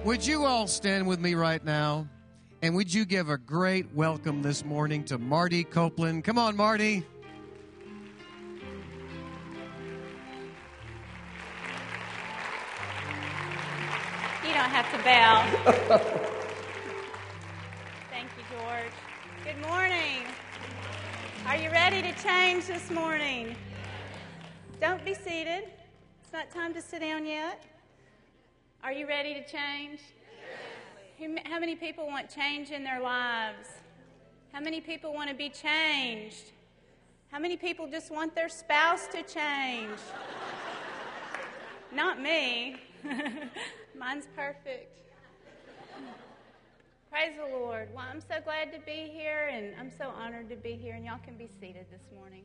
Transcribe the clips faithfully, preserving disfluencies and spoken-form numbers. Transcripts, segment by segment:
Would you all stand with me right now? And would you give a great welcome this morning to Marty Copeland? Come on, Marty. You don't have to bow. Thank you, George. Good morning. Are you ready to change this morning? Don't be seated. It's not time to sit down yet. Are you ready to change? Yes. How many people want change in their lives? How many people want to be changed? How many people just want their spouse to change? Not me. Mine's perfect. Praise the Lord. Well, I'm so glad to be here, and I'm so honored to be here, and y'all can be seated this morning.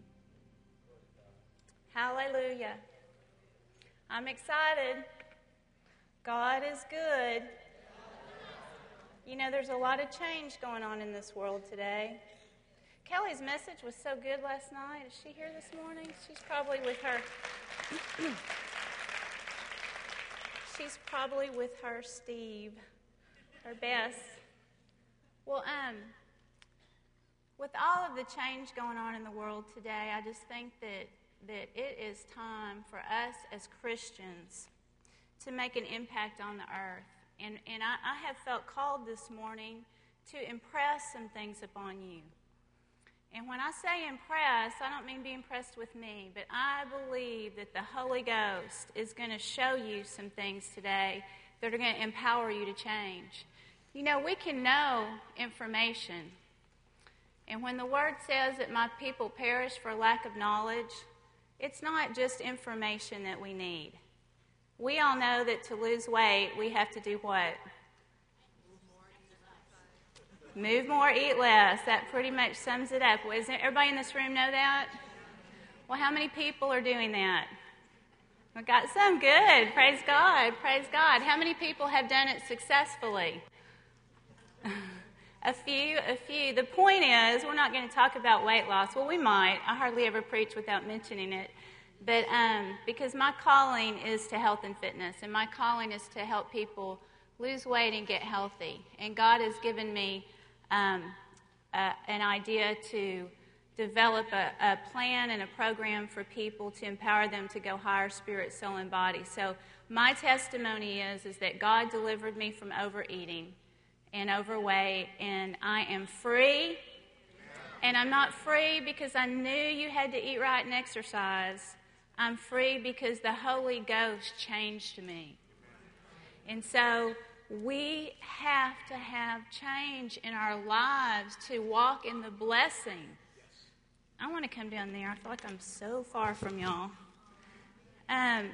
Hallelujah. I'm excited. God is good. You know, there's a lot of change going on in this world today. Kelly's message was so good last night. Is she here this morning? She's probably with her... She's probably with her Steve, her Bess. Well, um, with all of the change going on in the world today, I just think that, that it is time for us as Christians to make an impact on the earth. And, and I, I have felt called this morning to impress some things upon you. And when I say impress, I don't mean be impressed with me, but I believe that the Holy Ghost is going to show you some things today that are going to empower you to change. You know, we can know information. And when the Word says that my people perish for lack of knowledge, it's not just information that we need. We all know that to lose weight, we have to do what? Move more, eat less. That pretty much sums it up. Does everybody in this room know that? Well, how many people are doing that? We got some. Good. Praise God. Praise God. How many people have done it successfully? A few, a few. The point is, we're not going to talk about weight loss. Well, we might. I hardly ever preach without mentioning it. But um, because my calling is to health and fitness, and my calling is to help people lose weight and get healthy. And God has given me um, uh, an idea to develop a, a plan and a program for people to empower them to go higher spirit, soul, and body. So my testimony is, is that God delivered me from overeating and overweight, and I am free. And I'm not free because I knew you had to eat right and exercise. I'm free because the Holy Ghost changed me. And so we have to have change in our lives to walk in the blessing. I want to come down there. I feel like I'm so far from y'all. Um,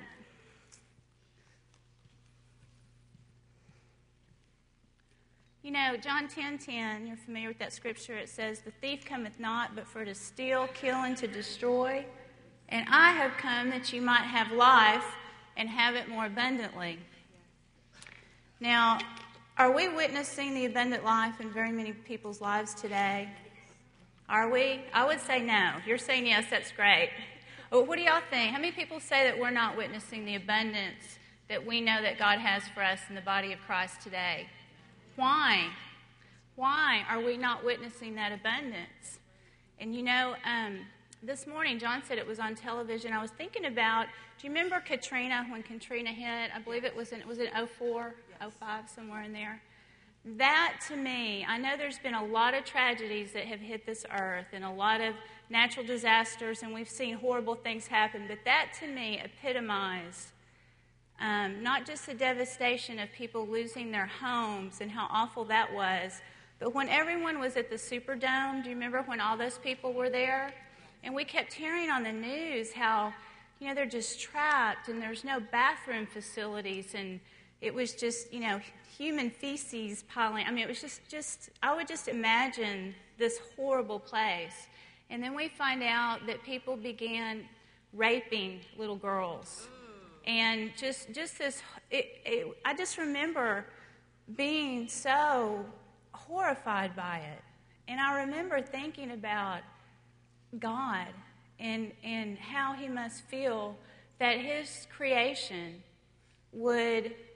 you know, John ten ten, you're familiar with that scripture. It says, "The thief cometh not, but for to steal, kill, and to destroy. And I have come that you might have life and have it more abundantly." Now, are we witnessing the abundant life in very many people's lives today? Are we? I would say no. If you're saying yes, that's great. But what do y'all think? How many people say that we're not witnessing the abundance that we know that God has for us in the body of Christ today? Why? Why are we not witnessing that abundance? And you know, um, this morning, John said it was on television. I was thinking about, do you remember Katrina, when Katrina hit? I believe it was in, was it oh four, oh five, somewhere in there? That, to me, I know there's been a lot of tragedies that have hit this earth and a lot of natural disasters, and we've seen horrible things happen, but that, to me, epitomized um, not just the devastation of people losing their homes and how awful that was, but when everyone was at the Superdome, do you remember when all those people were there? And we kept hearing on the news how, you know, they're just trapped and there's no bathroom facilities, and it was just, you know, human feces piling. I mean, it was just, just, I would just imagine this horrible place. And then we find out that people began raping little girls. And just, just this, it, it, I just remember being so horrified by it. And I remember thinking about God and, and how he must feel that his creation would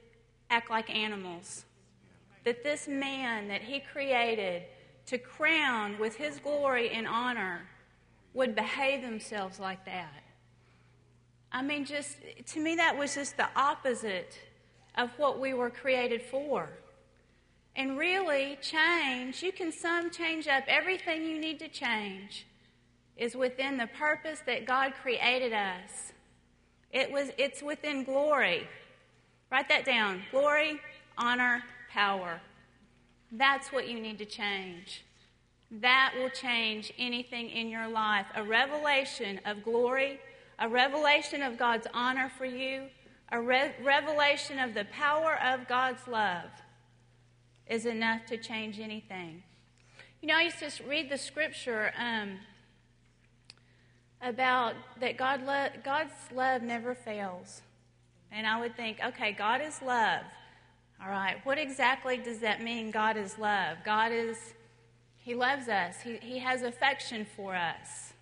act like animals. That this man that he created to crown with his glory and honor would behave themselves like that. I mean, just, to me, that was just the opposite of what we were created for. And really, change, you can some change up everything you need to change is within the purpose that God created us. It was, it's within glory. Write that down. Glory, honor, power. That's what you need to change. That will change anything in your life. A revelation of glory, a revelation of God's honor for you, a re- revelation of the power of God's love is enough to change anything. You know, I used to read the scripture um, about that God lo- God's love never fails. And I would think, okay, God is love. All right, what exactly does that mean, God is love? God is, He loves us. He, he has affection for us.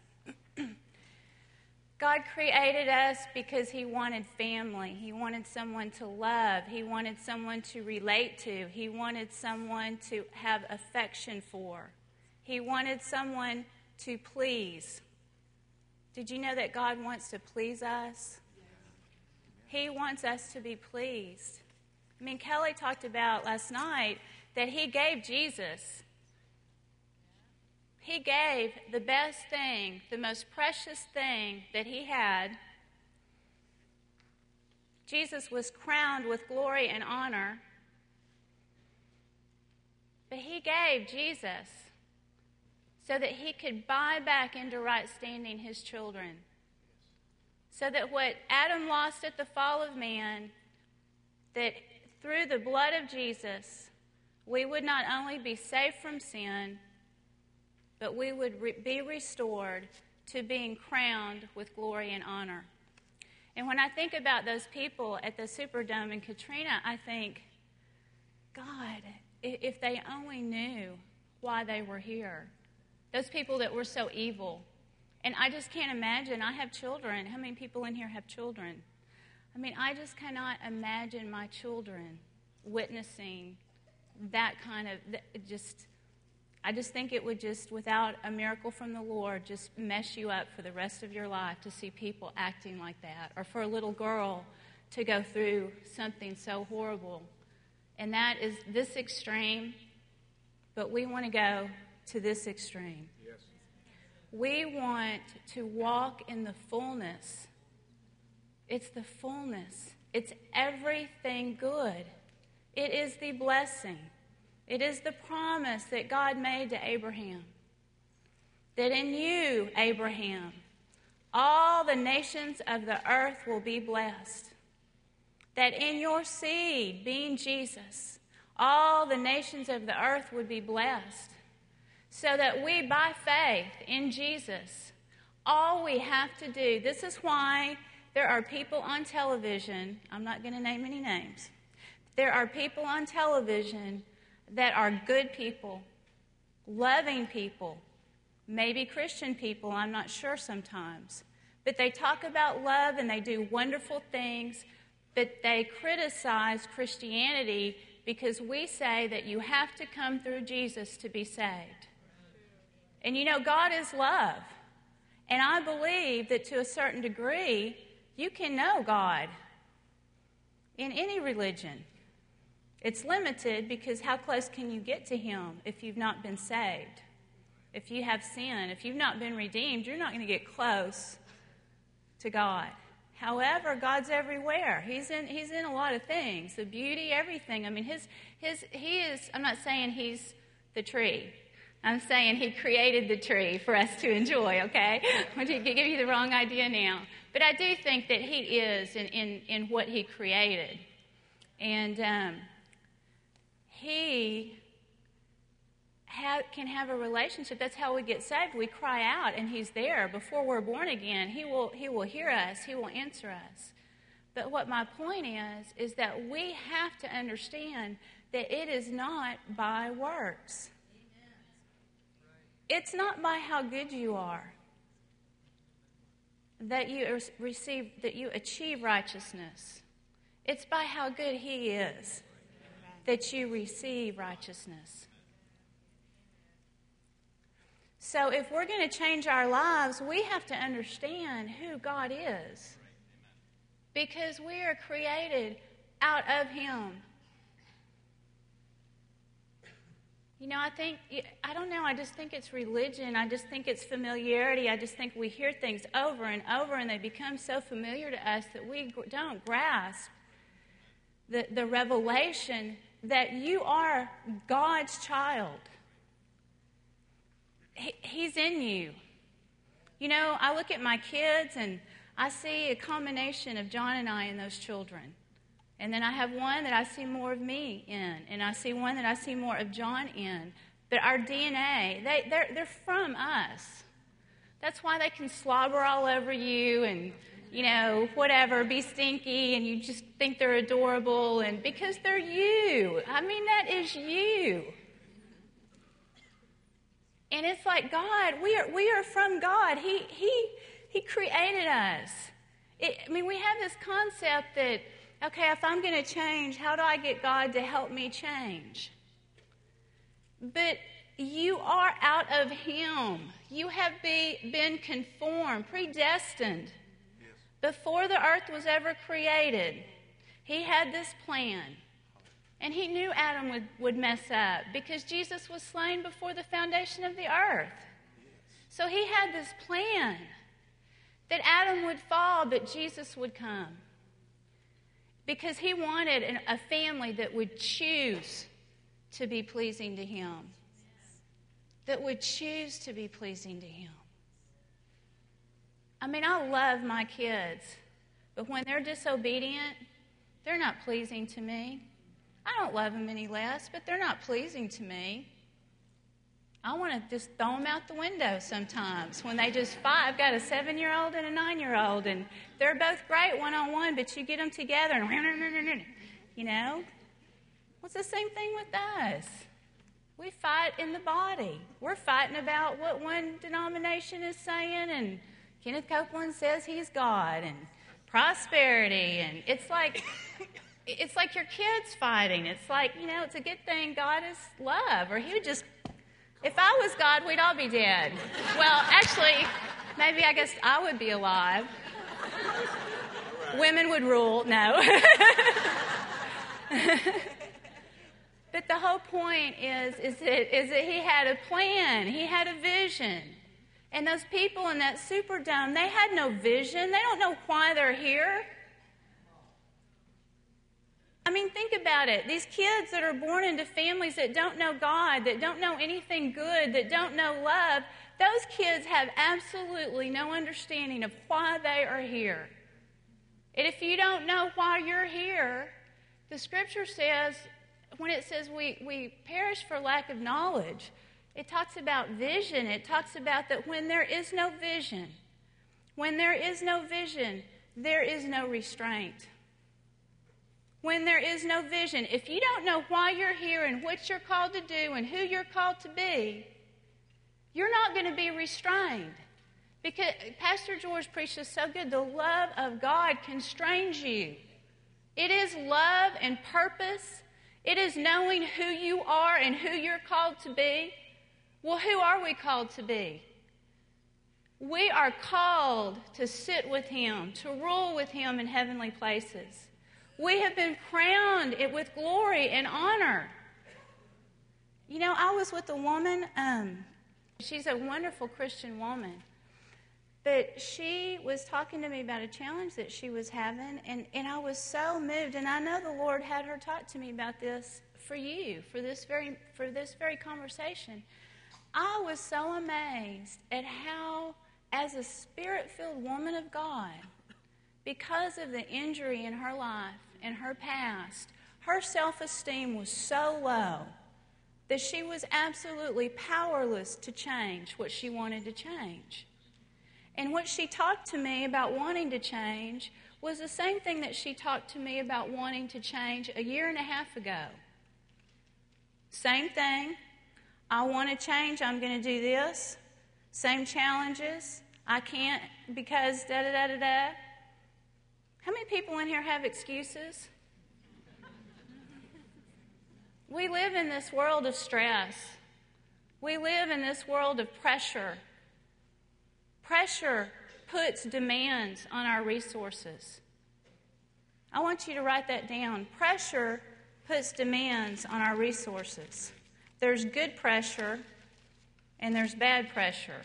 God created us because He wanted family. He wanted someone to love. He wanted someone to relate to. He wanted someone to have affection for. He wanted someone to please. Did you know that God wants to please us? He wants us to be pleased. I mean, Kelly talked about last night that He gave Jesus. He gave the best thing, the most precious thing that He had. Jesus was crowned with glory and honor. But He gave Jesus so that He could buy back into right standing His children. So that what Adam lost at the fall of man, that through the blood of Jesus, we would not only be saved from sin, but we would re- be restored to being crowned with glory and honor. And when I think about those people at the Superdome in Katrina, I think, God, if they only knew why they were here. Those people that were so evil. And I just can't imagine. I have children. How many people in here have children? I mean, I just cannot imagine my children witnessing that kind of, just, I just think it would just, without a miracle from the Lord, just mess you up for the rest of your life to see people acting like that. Or for a little girl to go through something so horrible. And that is this extreme, but we want to go to this extreme. Yes. We want to walk in the fullness. It's the fullness. It's everything good. It is the blessing. It is the promise that God made to Abraham. That in you, Abraham, all the nations of the earth will be blessed. That in your seed, being Jesus, all the nations of the earth would be blessed. So that we, by faith in Jesus, all we have to do, this is why there are people on television, I'm not going to name any names, there are people on television that are good people, loving people, maybe Christian people, I'm not sure sometimes, but they talk about love and they do wonderful things, but they criticize Christianity because we say that you have to come through Jesus to be saved. And you know, God is love. And I believe that to a certain degree, you can know God in any religion. It's limited because how close can you get to Him if you've not been saved? If you have sin, if you've not been redeemed, you're not going to get close to God. However, God's everywhere. He's in, he's in a lot of things, the beauty, everything. I mean, his, his, he is, I'm not saying He's the tree. I'm saying He created the tree for us to enjoy, okay? I want to give you the wrong idea now. But I do think that He is in, in, in what He created. And um, He ha- can have a relationship. That's how we get saved. We cry out, and He's there. Before we're born again, He will, he will hear us. He will answer us. But what my point is, is that we have to understand that it is not by works. It's not by how good you are that you receive, that you achieve righteousness. It's by how good He is that you receive righteousness. So if we're going to change our lives, we have to understand who God is. Because we are created out of Him. You know, I think, I don't know, I just think it's religion. I just think it's familiarity. I just think we hear things over and over and they become so familiar to us that we don't grasp the, the revelation that you are God's child. He, he's in you. You know, I look at my kids and I see a combination of John and I in those children. And then I have one that I see more of me in. And I see one that I see more of John in. But our D N A, they, they're, they're from us. That's why they can slobber all over you and, you know, whatever, be stinky, and you just think they're adorable. And because they're you. I mean, that is you. And it's like God, we are, we are from God. He, he, he created us. It, I mean, we have this concept that, okay, if I'm going to change, how do I get God to help me change? But you are out of Him. You have be, been conformed, predestined. Yes. Before the earth was ever created, He had this plan. And He knew Adam would, would mess up because Jesus was slain before the foundation of the earth. Yes. So He had this plan that Adam would fall, but Jesus would come. Because He wanted an, a family that would choose to be pleasing to Him. That would choose to be pleasing to Him. I mean, I love my kids, but when they're disobedient, they're not pleasing to me. I don't love them any less, but they're not pleasing to me. I want to just throw them out the window sometimes when they just fight. I've got a seven-year-old and a nine-year-old, and they're both great one-on-one, but you get them together, and you know? Well, it's the same thing with us. We fight in the body. We're fighting about what one denomination is saying, and Kenneth Copeland says he's God, and prosperity, and it's like... It's like your kids fighting. It's like, you know, it's a good thing God is love, or He would just... If I was God, we'd all be dead. Well, actually, maybe I guess I would be alive. Women would rule. No. But the whole point is, is that, is that He had a plan. He had a vision. And those people in that Superdome, they had no vision. They don't know why they're here. I mean, think about it. These kids that are born into families that don't know God, that don't know anything good, that don't know love, those kids have absolutely no understanding of why they are here. And if you don't know why you're here, the Scripture says, when it says we, we perish for lack of knowledge, it talks about vision. It talks about that when there is no vision, when there is no vision, there is no restraint. When there is no vision, if you don't know why you're here and what you're called to do and who you're called to be, you're not going to be restrained. Because Pastor George preaches so good, the love of God constrains you. It is love and purpose. It is knowing who you are and who you're called to be. Well, who are we called to be? We are called to sit with Him, to rule with Him in heavenly places. We have been crowned with glory and honor. You know, I was with a woman, um, she's a wonderful Christian woman, but she was talking to me about a challenge that she was having, and, and I was so moved, and I know the Lord had her talk to me about this for you, for this very, for this very conversation. I was so amazed at how, as a Spirit-filled woman of God, because of the injury in her life, in her past, her self-esteem was so low that she was absolutely powerless to change what she wanted to change. And what she talked to me about wanting to change was the same thing that she talked to me about wanting to change a year and a half ago. Same thing. I want to change. I'm going to do this. Same challenges. I can't because da-da-da-da-da. How many people in here have excuses? We live in this world of stress. We live in this world of pressure. Pressure puts demands on our resources. I want you to write that down. Pressure puts demands on our resources. There's good pressure and there's bad pressure.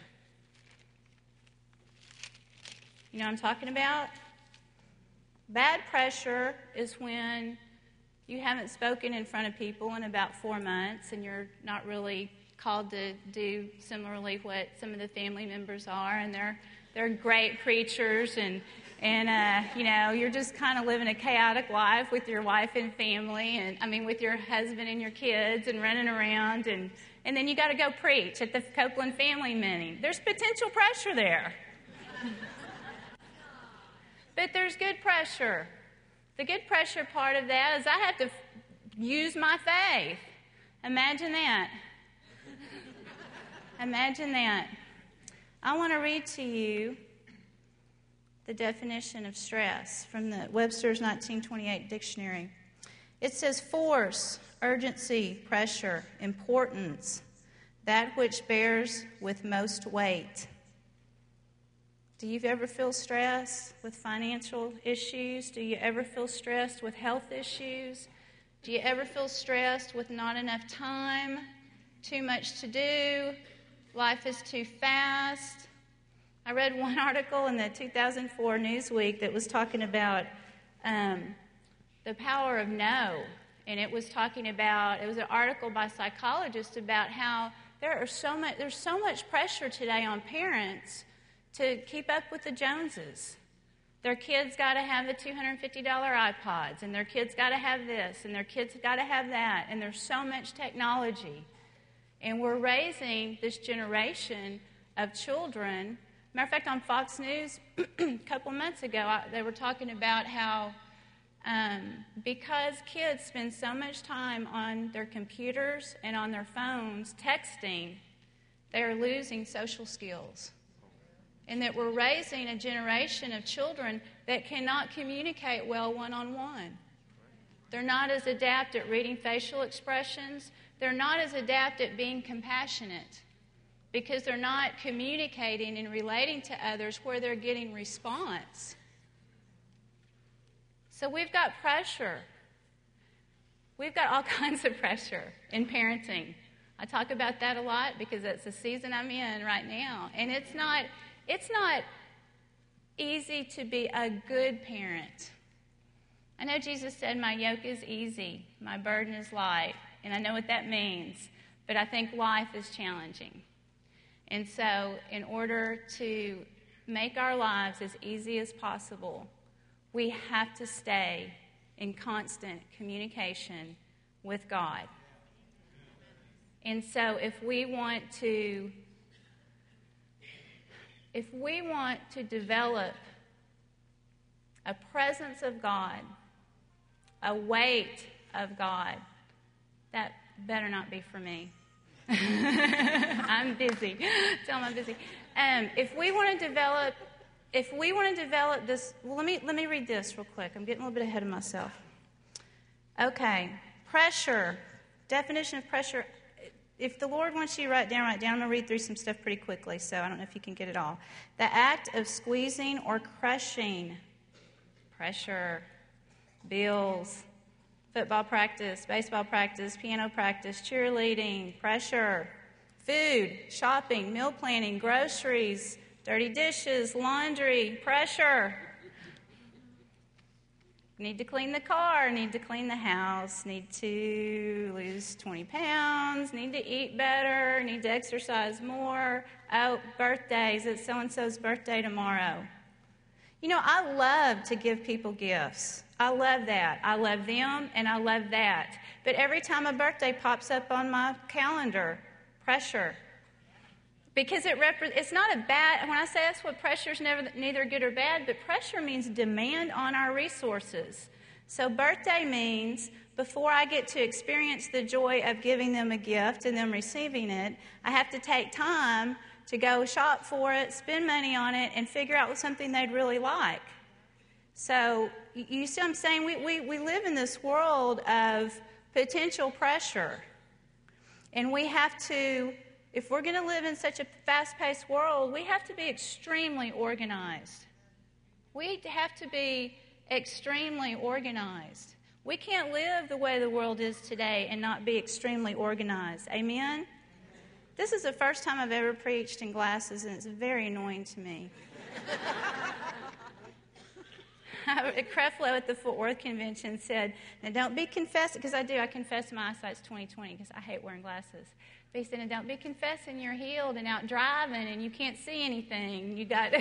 You know what I'm talking about? Bad pressure is when you haven't spoken in front of people in about four months and you're not really called to do similarly what some of the family members are, and they're they're great preachers, and and uh, you know, you're just kind of living a chaotic life with your wife and family, and I mean with your husband and your kids, and running around, and and then you got to go preach at the Copeland family meeting. There's potential pressure there. But there's good pressure. The good pressure part of that is I have to f- use my faith. Imagine that. Imagine that. I want to read to you the definition of stress from the Webster's nineteen twenty-eight dictionary. It says force, urgency, pressure, importance, that which bears with most weight. Do you ever feel stressed with financial issues? Do you ever feel stressed with health issues? Do you ever feel stressed with not enough time, too much to do, life is too fast? I read one article in the two thousand four Newsweek that was talking about um, the power of no. And it was talking about, it was an article by psychologists about how there are so much, there's so much pressure today on parents to keep up with the Joneses. Their kids got to have the two hundred fifty dollars iPods, and their kids got to have this, and their kids got to have that, and there's so much technology. And we're raising this generation of children. Matter of fact, on Fox News a couple months ago, I, they were talking about how um, because kids spend so much time on their computers and on their phones texting, they're losing social skills. And that we're raising a generation of children that cannot communicate well one-on-one. They're not as adept at reading facial expressions. They're not as adept at being compassionate because they're not communicating and relating to others where they're getting response. So we've got pressure. We've got all kinds of pressure in parenting. I talk about that a lot because that's the season I'm in right now. And it's not... It's not easy to be a good parent. I know Jesus said, my yoke is easy, my burden is light, and I know what that means, but I think life is challenging. And so in order to make our lives as easy as possible, we have to stay in constant communication with God. And so if we want to If we want to develop a presence of God, a weight of God, that better not be for me. I'm busy. Tell them I'm busy. Um, if we want to develop, if we want to develop this, well, let me let me read this real quick. I'm getting a little bit ahead of myself. Okay, pressure. Definition of pressure. If the Lord wants you to write down, write down. I'm going to read through some stuff pretty quickly, so I don't know if you can get it all. The act of squeezing or crushing. Pressure. Bills. Football practice. Baseball practice. Piano practice. Cheerleading. Pressure. Food. Shopping. Meal planning. Groceries. Dirty dishes. Laundry. Pressure. Need to clean the car, need to clean the house, need to lose twenty pounds, need to eat better, need to exercise more. Oh, birthdays, it's so-and-so's birthday tomorrow. You know, I love to give people gifts. I love that. I love them and I love that. But every time a birthday pops up on my calendar, pressure. Because it rep- it's not a bad, when I say that's what pressure is never, neither good or bad, but pressure means demand on our resources. So birthday means before I get to experience the joy of giving them a gift and them receiving it, I have to take time to go shop for it, spend money on it, and figure out something they'd really like. So you see what I'm saying? We, we, we live in this world of potential pressure. And we have to, if we're going to live in such a fast-paced world, we have to be extremely organized. We have to be extremely organized. We can't live the way the world is today and not be extremely organized. Amen? This is the first time I've ever preached in glasses, and it's very annoying to me. Creflo at the Fort Worth Convention said, now don't be confessing, because I do, I confess my eyesight's twenty twenty because I hate wearing glasses. But he said, now don't be confessing you're healed and out driving and you can't see anything. You got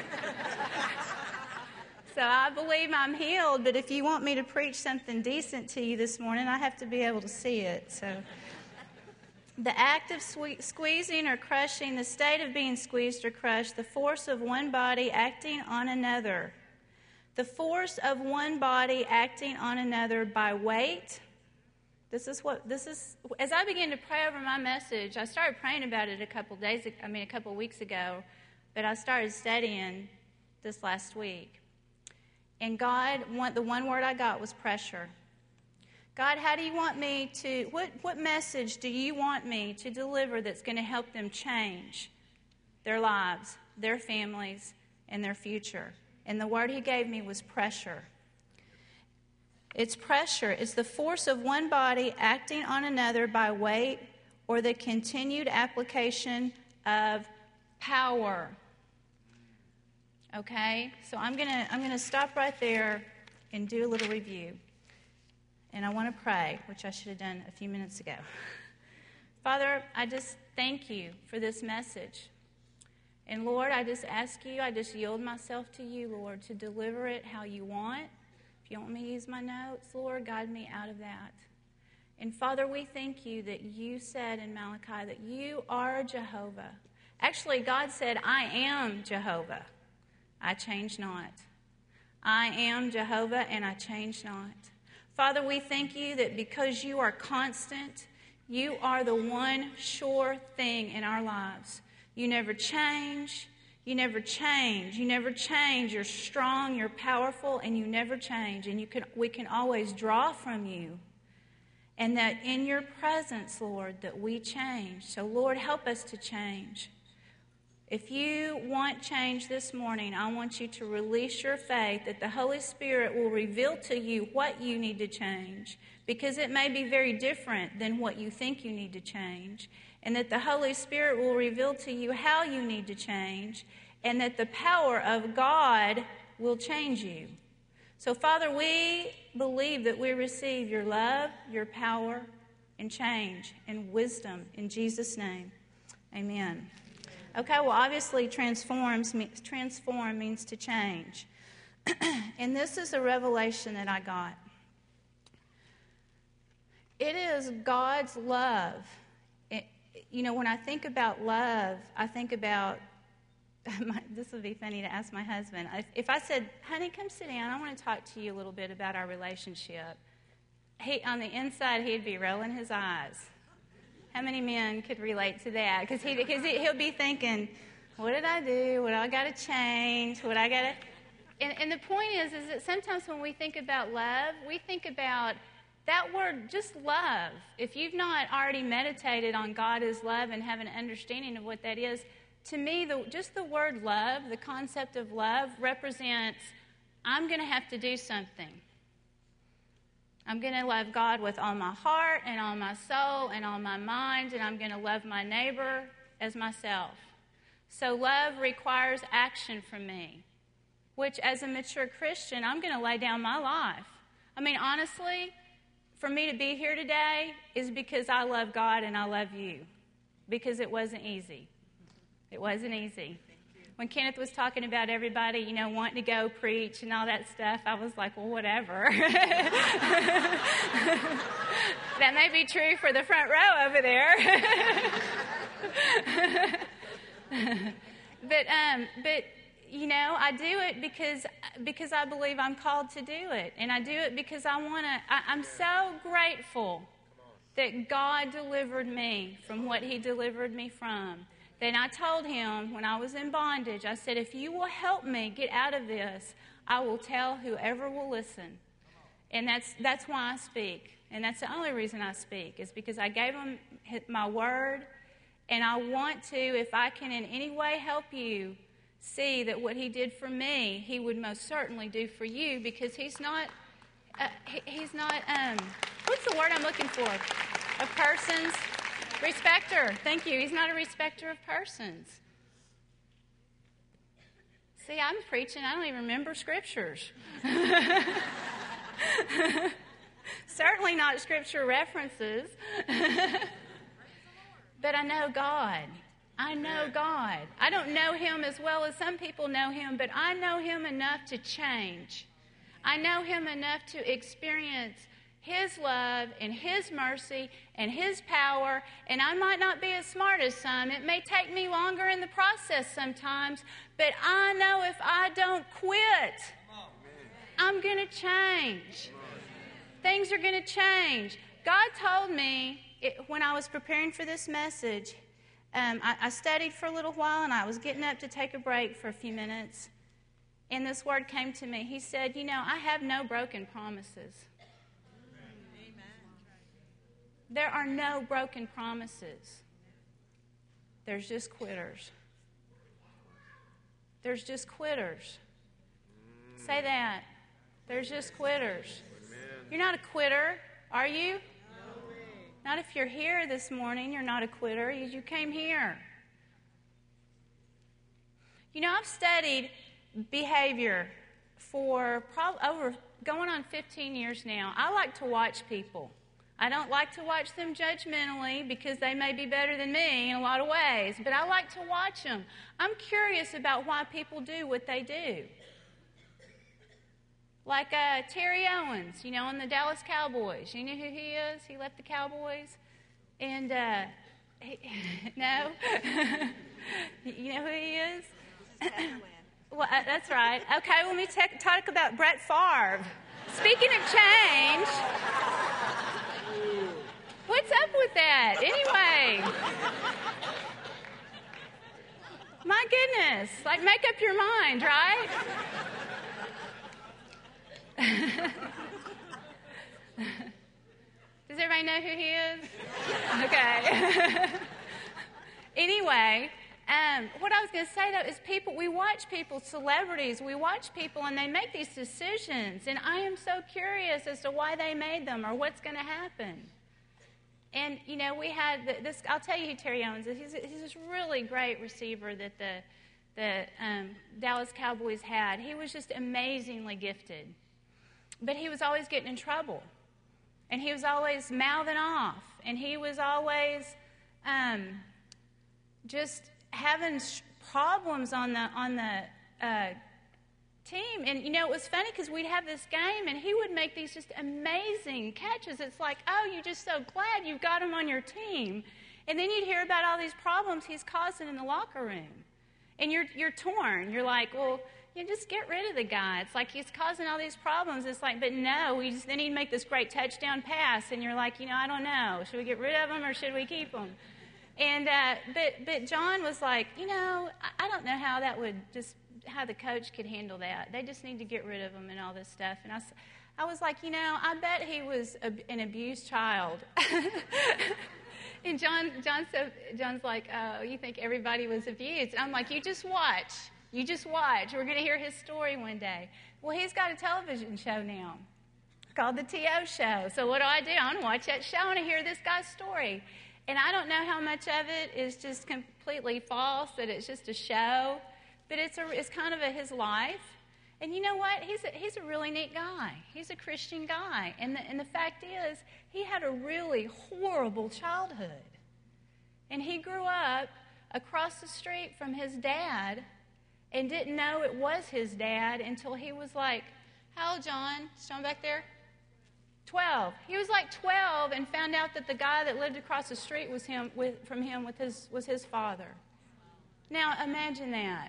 So I believe I'm healed, but if you want me to preach something decent to you this morning, I have to be able to see it. So the act of squeezing or crushing, the state of being squeezed or crushed, the force of one body acting on another. The force of one body acting on another by weight. This is what, this is, as I began to pray over my message, I started praying about it a couple days, I mean a couple weeks ago, but I started studying this last week. And God, one, the one word I got was pressure. God, how do you want me to, what, what message do you want me to deliver that's going to help them change their lives, their families, and their future? And the word he gave me was pressure. It's pressure. It's the force of one body acting on another by weight or the continued application of power. Okay? So I'm going to I'm going to stop right there and do a little review. And I want to pray, which I should have done a few minutes ago. Father, I just thank you for this message. And Lord, I just ask you, I just yield myself to you, Lord, to deliver it how you want. If you want me to use my notes, Lord, guide me out of that. And Father, we thank you that you said in Malachi that you are Jehovah. Actually, God said, I am Jehovah. I change not. I am Jehovah and I change not. Father, we thank you that because you are constant, you are the one sure thing in our lives. You never change. You never change. You never change. You're strong, you're powerful, and you never change. And you can, we can always draw from you. And that in your presence, Lord, that we change. So, Lord, help us to change. If you want change this morning, I want you to release your faith that the Holy Spirit will reveal to you what you need to change, because it may be very different than what you think you need to change, and that the Holy Spirit will reveal to you how you need to change, and that the power of God will change you. So, Father, we believe that we receive your love, your power, and change, and wisdom in Jesus' name. Amen. Okay, well, obviously transforms transform means to change. And this is a revelation that I got. It is God's love. It, you know, when I think about love, I think about, my, this would be funny to ask my husband. If, if I said, honey, come sit down, I want to talk to you a little bit about our relationship. He, on the inside, he'd be rolling his eyes. How many men could relate to that? Because he, cause he'll be thinking, what did I do? What do I got to change? What I got to... And, and the point is, is that sometimes when we think about love, we think about that word, just love. If you've not already meditated on God as love and have an understanding of what that is, to me, the, just the word love, the concept of love, represents, I'm going to have to do something. I'm going to love God with all my heart and all my soul and all my mind, and I'm going to love my neighbor as myself. So love requires action from me, which as a mature Christian, I'm going to lay down my life. I mean, honestly, for me to be here today is because I love God and I love you, because it wasn't easy. It wasn't easy. When Kenneth was talking about everybody, you know, wanting to go preach and all that stuff, I was like, well, whatever. That may be true for the front row over there. but, um, but, you know, I do it because because I believe I'm called to do it. And I do it because I want to, I'm so grateful that God delivered me from what he delivered me from. Then I told him when I was in bondage, I said, if you will help me get out of this, I will tell whoever will listen. And that's that's why I speak. And that's the only reason I speak, is because I gave him my word. And I want to, if I can in any way help you see that what he did for me, he would most certainly do for you, because he's not, uh, he, he's not, um, what's the word I'm looking for? Of persons? Respecter. Thank you. He's not a respecter of persons. See, I'm preaching. I don't even remember scriptures. Certainly not scripture references. But I know God. I know God. I don't know him as well as some people know him, but I know him enough to change. I know him enough to experience his love and his mercy and his power. And I might not be as smart as some. It may take me longer in the process sometimes, but I know if I don't quit, I'm going to change. Things are going to change. God told me, It, when I was preparing for this message, um, I, I studied for a little while, and I was getting up to take a break for a few minutes. And this word came to me. He said, you know, I have no broken promises. Amen. There are no broken promises. There's just quitters. There's just quitters. Say that. There's just quitters. Amen. You're not a quitter, are you? Not if you're here this morning. You're not a quitter. You, you came here. You know, I've studied behavior for probably over going on fifteen years now. I like to watch people. I don't like to watch them judgmentally, because they may be better than me in a lot of ways, but I like to watch them. I'm curious about why people do what they do. Like uh, Terry Owens, you know, on the Dallas Cowboys. You know who he is? He left the Cowboys. And, uh, he, no? You know who he is? Well, uh, that's right. Okay, let me t- talk about Brett Favre. Speaking of change, what's up with that? Anyway. My goodness. Like, make up your mind, right? Does everybody know who he is? Okay. Anyway, um, what I was going to say, though, is people, we watch people, celebrities, we watch people, and they make these decisions, and I am so curious as to why they made them or what's going to happen. And, you know, we had this, I'll tell you who Terry Owens is. He's, he's this really great receiver that the, the um, Dallas Cowboys had. He was just amazingly gifted. But he was always getting in trouble. And he was always mouthing off. And he was always um, just having problems on the on the uh, team. And, you know, it was funny because we'd have this game, and he would make these just amazing catches. It's like, oh, you're just so glad you've got him on your team. And then you'd hear about all these problems he's causing in the locker room. And you're you're torn. You're like, well, you just get rid of the guy. It's like he's causing all these problems. It's like, but no, we just, then he'd make this great touchdown pass, and you're like, you know, I don't know. Should we get rid of him or should we keep him? And uh, but but John was like, you know, I, I don't know how that would just how the coach could handle that. They just need to get rid of him and all this stuff. And I, I was like, you know, I bet he was a, an abused child. And John, John said, John's like, oh, you think everybody was abused? And I'm like, you just watch. You just watch. We're going to hear his story one day. Well, he's got a television show now called the T O Show. So what do I do? I want to watch that show. I want to hear this guy's story. And I don't know how much of it is just completely false, that it's just a show. But it's a, it's kind of a, his life. And you know what? He's a, he's a really neat guy. He's a Christian guy. And the, and the fact is, he had a really horrible childhood. And he grew up across the street from his dad and didn't know it was his dad until he was like, how old, John? Is John back there? twelve. He was like twelve and found out that the guy that lived across the street was him with, from him with his, was his father. Now, imagine that.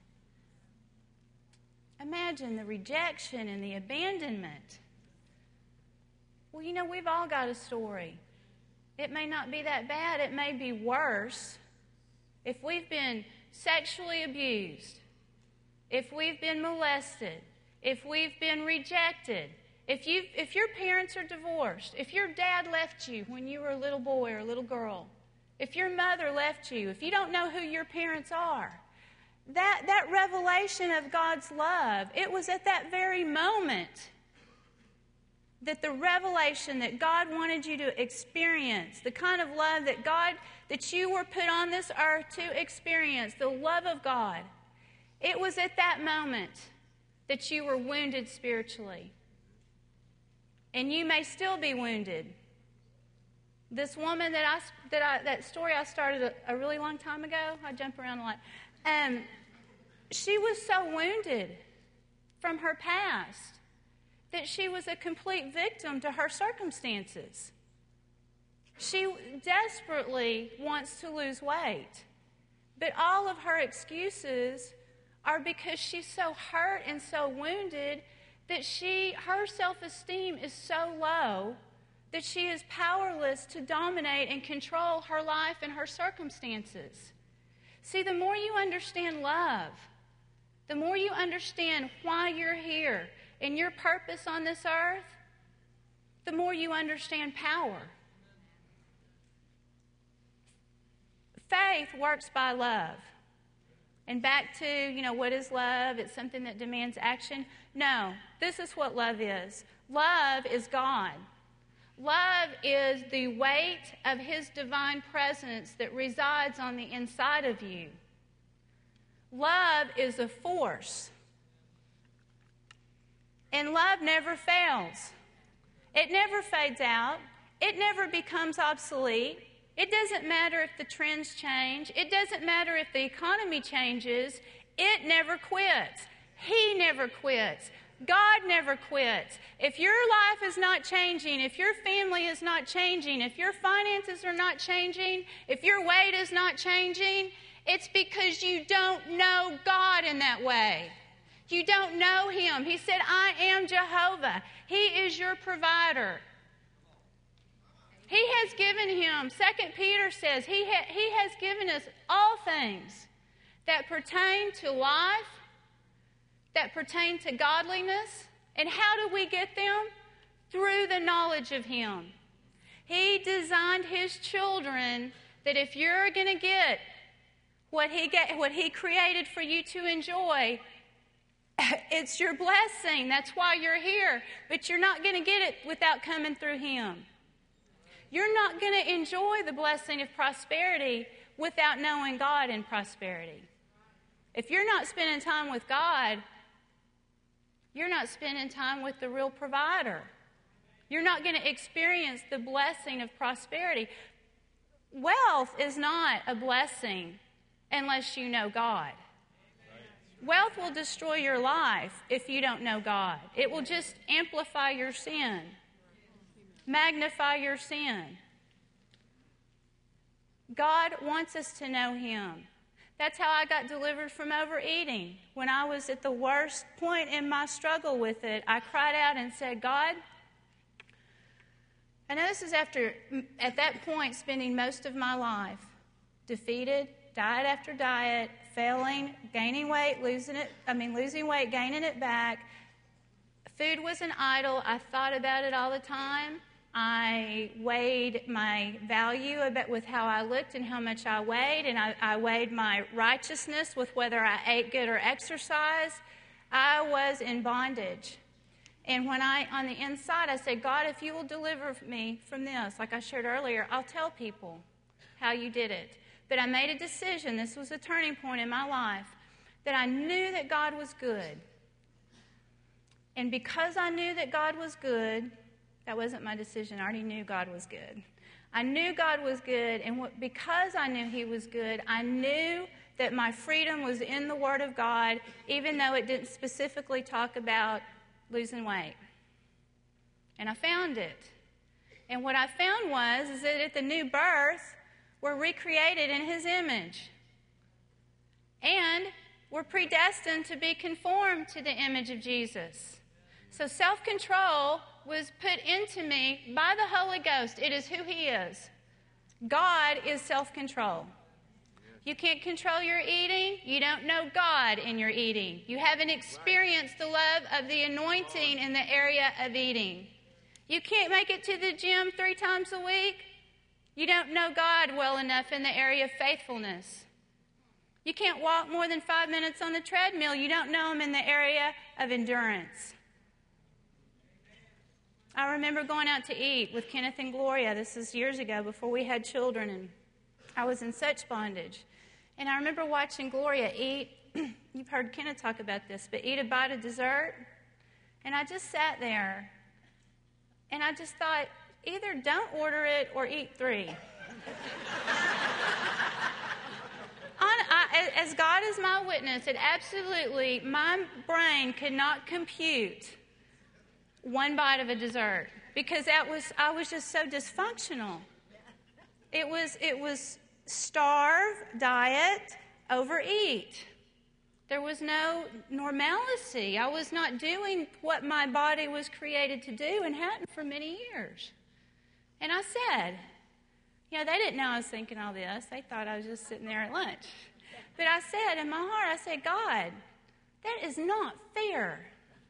Imagine the rejection and the abandonment. Well, you know, we've all got a story. It may not be that bad. It may be worse. If we've been sexually abused, if we've been molested, if we've been rejected, If, you, if your parents are divorced, if your dad left you when you were a little boy or a little girl, if your mother left you, if you don't know who your parents are, that, that revelation of God's love, it was at that very moment that the revelation that God wanted you to experience, the kind of love that God, that you were put on this earth to experience, the love of God, it was at that moment that you were wounded spiritually. And you may still be wounded. This woman that I, that I, that story I started a, a really long time ago, I jump around a lot, um, she was so wounded from her past that she was a complete victim to her circumstances. She desperately wants to lose weight, but all of her excuses are because she's so hurt and so wounded that she, her self-esteem is so low that she is powerless to dominate and control her life and her circumstances. See, the more you understand love, the more you understand why you're here and your purpose on this earth, the more you understand power. Faith works by love. And back to, you know, what is love? It's something that demands action. No, this is what love is. Love is God. Love is the weight of His divine presence that resides on the inside of you. Love is a force. And love never fails. It never fades out. It never becomes obsolete. It doesn't matter if the trends change. It doesn't matter if the economy changes. It never quits. He never quits. God never quits. If your life is not changing, if your family is not changing, if your finances are not changing, if your weight is not changing, it's because you don't know God in that way. You don't know Him. He said, I am Jehovah. He is your provider. He has given him, Second Peter says, he, ha- he has given us all things that pertain to life, that pertain to godliness. And how do we get them? Through the knowledge of Him. He designed His children that if you're going to get what he get, what He created for you to enjoy, it's your blessing. That's why you're here. But you're not going to get it without coming through Him. You're not going to enjoy the blessing of prosperity without knowing God in prosperity. If you're not spending time with God, you're not spending time with the real provider. You're not going to experience the blessing of prosperity. Wealth is not a blessing unless you know God. Wealth will destroy your life if you don't know God. It will just amplify your sin. Magnify your sin. God wants us to know Him. That's how I got delivered from overeating. When I was at the worst point in my struggle with it, I cried out and said, God, I know this is after, at that point, spending most of my life defeated, diet after diet, failing, gaining weight, losing it, I mean, losing weight, gaining it back. Food was an idol. I thought about it all the time. I weighed my value about with how I looked and how much I weighed, and I, I weighed my righteousness with whether I ate good or exercised. I was in bondage. And when I, on the inside, I said, God, if you will deliver me from this, like I shared earlier, I'll tell people how you did it. But I made a decision, this was a turning point in my life, that I knew that God was good. And because I knew that God was good, that wasn't my decision. I already knew God was good. I knew God was good, and what, because I knew He was good, I knew that my freedom was in the Word of God, even though it didn't specifically talk about losing weight. And I found it. And what I found was is that at the new birth, we're recreated in His image. And we're predestined to be conformed to the image of Jesus. So self-control was put into me by the Holy Ghost. It is who He is. God is self-control. You can't control your eating. You don't know God in your eating. You haven't experienced the love of the anointing in the area of eating. You can't make it to the gym three times a week. You don't know God well enough in the area of faithfulness. You can't walk more than five minutes on the treadmill. You don't know Him in the area of endurance. I remember going out to eat with Kenneth and Gloria. This is years ago, before we had children, and I was in such bondage. And I remember watching Gloria eat. You've heard Kenneth talk about this, but eat a bite of dessert. And I just sat there, and I just thought, either don't order it or eat three. On, I, as God is my witness, it absolutely, my brain could not compute one bite of a dessert, because that was I was just so dysfunctional. It was it was starve, diet, overeat. There was no normalcy. I was not doing what my body was created to do and hadn't for many years. And I said, you know, they didn't know I was thinking all this. They thought I was just sitting there at lunch. But I said in my heart, I said, God, that is not fair.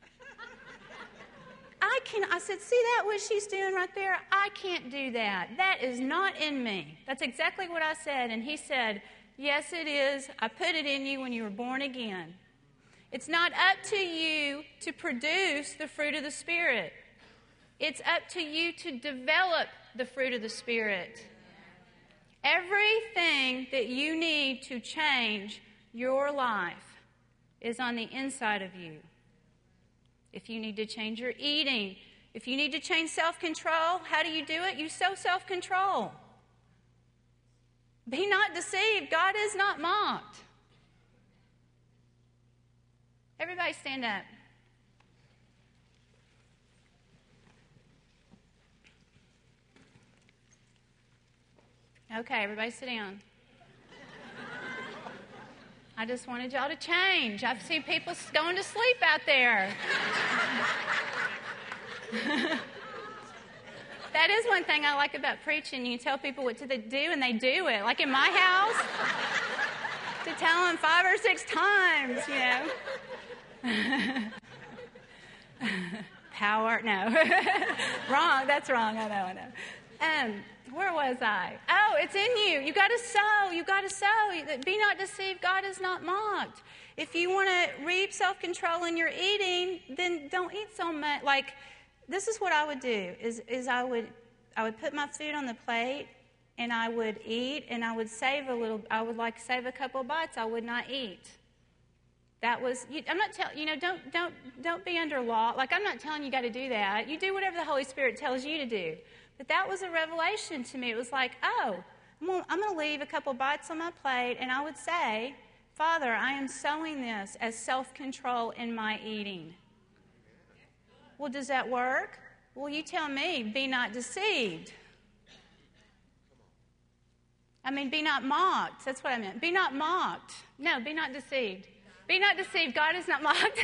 I can. I said, see that, what she's doing right there? I can't do that. That is not in me. That's exactly what I said. And he said, yes, it is. I put it in you when you were born again. It's not up to you to produce the fruit of the Spirit. It's up to you to develop the fruit of the Spirit. Everything that you need to change your life is on the inside of you. If you need to change your eating, if you need to change self-control, how do you do it? You sow self-control. Be not deceived. God is not mocked. Everybody stand up. Okay, everybody sit down. I just wanted y'all to change. I've seen people going to sleep out there. That is one thing I like about preaching. You tell people what to do, and they do it. Like in my house, to tell them five or six times, you know. Power, no. Wrong, that's wrong, I know, I know. Um, where was I? Oh, it's in you. You got to sow. You got to sow. Be not deceived. God is not mocked. If you want to reap self-control in your eating, then don't eat so much. Like, this is what I would do, is, is I would I would put my food on the plate, and I would eat, and I would save a little. I would, like, save a couple bites. I would not eat. That was, I'm not telling, you know, don't, don't, don't be under law. Like, I'm not telling you got to do that. You do whatever the Holy Spirit tells you to do. But that was a revelation to me. It was like, oh, I'm going to leave a couple bites on my plate, and I would say, Father, I am sowing this as self-control in my eating. Well, does that work? Well, you tell me, be not deceived. I mean, be not mocked. That's what I meant. Be not mocked. No, be not deceived. Be not deceived. God is not mocked.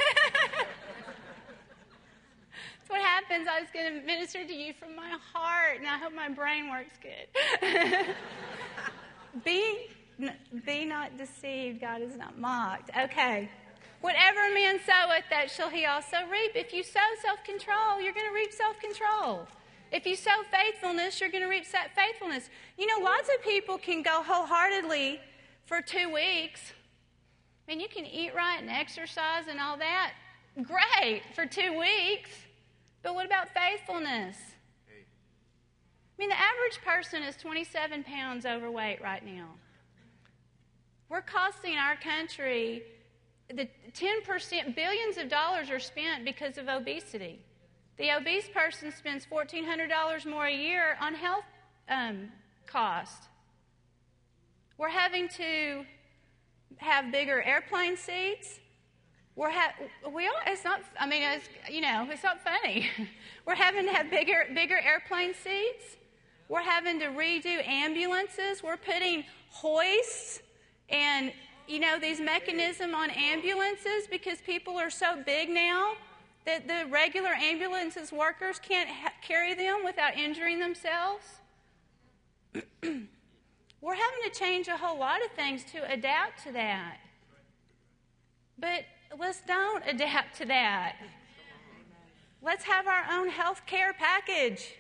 What happens, I was going to minister to you from my heart, and I hope my brain works good. be, be not deceived, God is not mocked. Okay. Whatever a man soweth, that shall he also reap. If you sow self-control, you're going to reap self-control. If you sow faithfulness, you're going to reap faithfulness. You know, lots of people can go wholeheartedly for two weeks. I mean, you can eat right and exercise and all that. Great, for two weeks. But what about faithfulness? I mean, the average person is twenty-seven pounds overweight right now. We're costing our country, the ten percent, billions of dollars are spent because of obesity. The obese person spends fourteen hundred dollars more a year on health um, cost. We're having to have bigger airplane seats. We're ha- we all, it's not, I mean, it's, you know, it's not funny. We're having to have bigger, bigger airplane seats. We're having to redo ambulances. We're putting hoists and, you know, these mechanisms on ambulances because people are so big now that the regular ambulances workers can't ha- carry them without injuring themselves. We're having to change a whole lot of things to adapt to that. But let's don't adapt to that. Let's have our own health care package.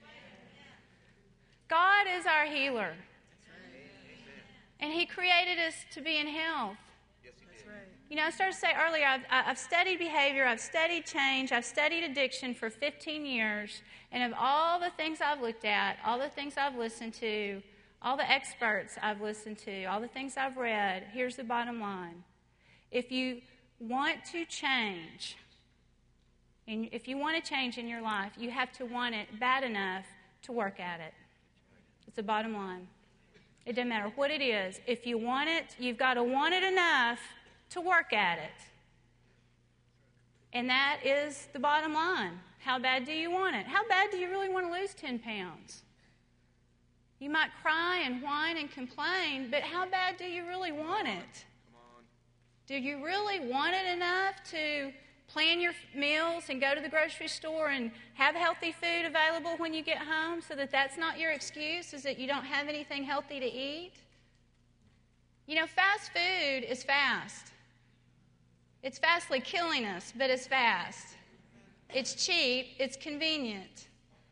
God is our healer. And He created us to be in health. You know, I started to say earlier, I've, I've studied behavior, I've studied change, I've studied addiction for fifteen years, and of all the things I've looked at, all the things I've listened to, all the experts I've listened to, all the things I've read, here's the bottom line. If you want to change, and if you want to change in your life, you have to want it bad enough to work at it. It's the bottom line. It doesn't matter what it is. If you want it, you've got to want it enough to work at it. And that is the bottom line. How bad do you want it? How bad do you really want to lose ten pounds? You might cry and whine and complain, but how bad do you really want it? Do you really want it enough to plan your meals and go to the grocery store and have healthy food available when you get home so that that's not your excuse, is that you don't have anything healthy to eat? You know, fast food is fast. It's fastly killing us, but it's fast. It's cheap. It's convenient.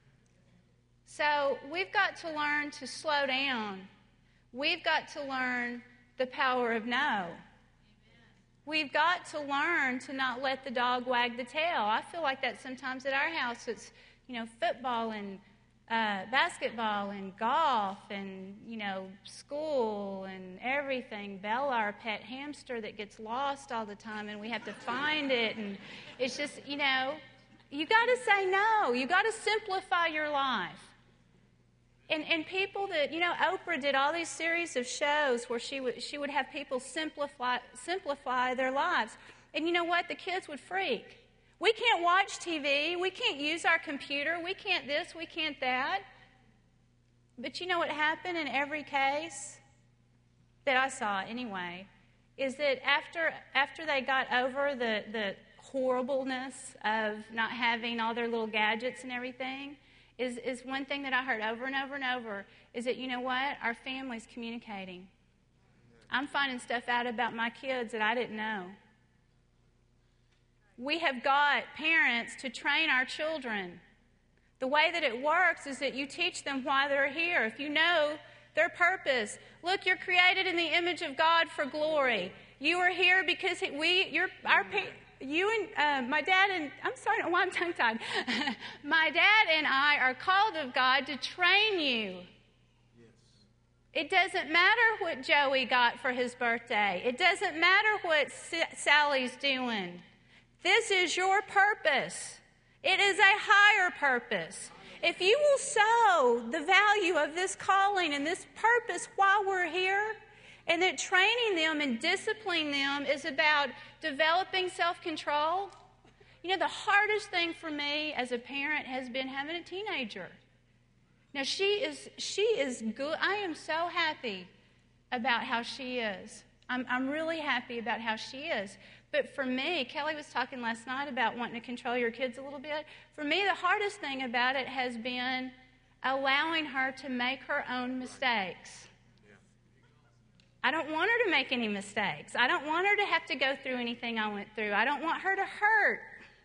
So we've got to learn to slow down. We've got to learn the power of no. We've got to learn to not let the dog wag the tail. I feel like that sometimes at our house. It's, you know, football and uh, basketball and golf and, you know, school and everything. Bella, our pet hamster that gets lost all the time, and we have to find it. And it's just, you know, you got to say no. You got to simplify your life. And and people that, you know, Oprah did all these series of shows where she would she would have people simplify simplify their lives. And you know what? The kids would freak. We can't watch T V. We can't use our computer. We can't this. We can't that. But you know what happened in every case that I saw anyway is that after after they got over the, the horribleness of not having all their little gadgets and everything, Is, is one thing that I heard over and over and over is that, you know what, our family's communicating. I'm finding stuff out about my kids that I didn't know. We have got parents to train our children. The way that it works is that you teach them why they're here. If you know their purpose, look, you're created in the image of God for glory. You are here because we, you're, our parents, You and uh, my dad and, I'm sorry, I don't know why I'm tongue-tied. My dad and I are called of God to train you. Yes. It doesn't matter what Joey got for his birthday. It doesn't matter what S- Sally's doing. This is your purpose. It is a higher purpose. If you will sow the value of this calling and this purpose while we're here, and that training them and disciplining them is about developing self-control. You know, the hardest thing for me as a parent has been having a teenager. Now, she is she is good. I am so happy about how she is. I'm, I'm really happy about how she is. But for me, Kelly was talking last night about wanting to control your kids a little bit. For me, the hardest thing about it has been allowing her to make her own mistakes. I don't want her to make any mistakes. I don't want her to have to go through anything I went through. I don't want her to hurt.